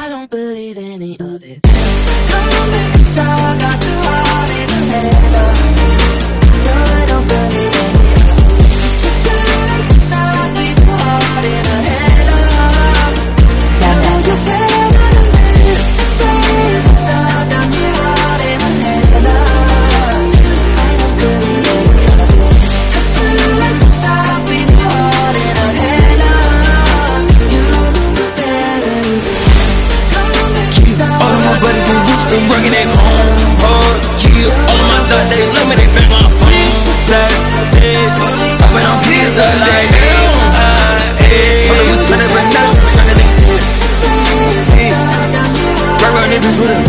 I don't believe any of it. Come on, baby, so I got your heart in a halo. No, I don't believe any of it. Pretend to stop with your heart in a halo. You know you're better than me. Pretend to stop, got your heart in a halo. I don't believe any of it. Pretend to stop with your heart in a halo. You know you're better than me. All of my buddies in Houston working at home hard. Kill all of my thugs, they love me, they bang my phone. I went on pizza like hey, turn it, but now turn it. Right around niggas with a